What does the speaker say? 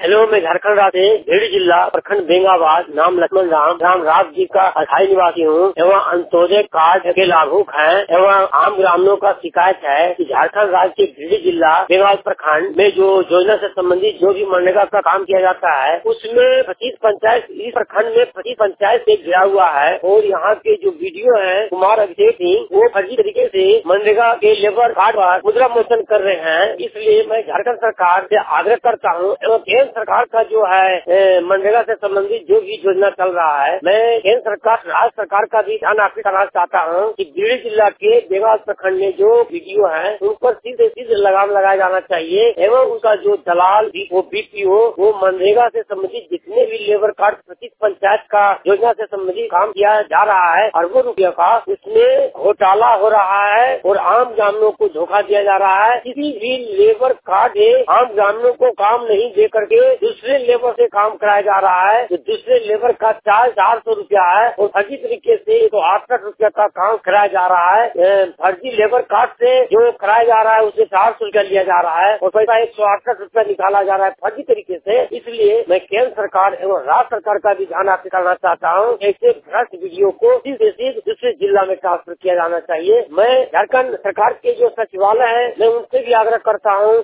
Hello, मैं झारखंड राज्य भिंड जिला प्रखंड बेंगाबाद नाम लक्ष्मण राम राज जी का अस्थायी निवासी हूँ एवं अंत्योदय कार्ड के लाभुक हैं एवं आम ग्रामीणों का शिकायत है कि झारखंड राज्य के भिंड जिला बेंगाबाद प्रखंड में जो योजना से संबंधित जो भी मनरेगा का काम किया जाता है उसमें 25 पंचायत इस प्रखंड में 25 पंचायत से घिरा हुआ है और यहाँ के जो वीडियो है कुमार अभिषेक सिंह वो फर्जी तरीके से मनरेगा के लेबर कार्ड पर मुद्रा मोचन कर रहे हैं। इसलिए मैं झारखंड सरकार से आग्रह करता हूँ एवं केंद्र सरकार का जो है मनरेगा से संबंधित जो भी योजना चल रहा है, मैं केंद्र सरकार राज्य सरकार का भी ध्यान आकृष्ट करना चाहता हूँ कि भिंड जिला के बेंगाबाद प्रखंड में जो वीडियो है उन पर सीधे लगाम लगाया जाना चाहिए एवं उनका जो दलाल वो बीपीओ वो मनरेगा से संबंधित जितने भी लेबर कार्ड 25 पंचायत का योजना से संबंधित काम किया जा रहा है अरबों रुपये का, उसमें घोटाला हो रहा है और आम ग्रामीणों को धोखा दिया जा रहा है। किसी भी लेबर कार्ड से आम ग्रामीणों को काम नहीं दे करके दूसरे लेबर से काम कराया जा रहा है। तो दूसरे लेबर का चार्ज 400 रुपया है और फर्जी तरीके से 168 रुपया का काम कराया जा रहा है। फर्जी लेबर कार्ड से जो कराया जा रहा है उसे 400 रुपया लिया जा रहा है और पैसा 168 रुपया निकाला जा रहा है फर्जी तरीके से। इसलिए मैं केंद्र सरकार एवं राज्य सरकार का भी ध्यान आकृष्ट करना चाहता हूँ। ऐसे भ्रष्ट वीडियो को सीधे दूसरे जिला में ट्रांसफर किया जाना चाहिए। मैं झारखंड सरकार के जो सचिवालय है मैं उनसे भी आग्रह करता हूँ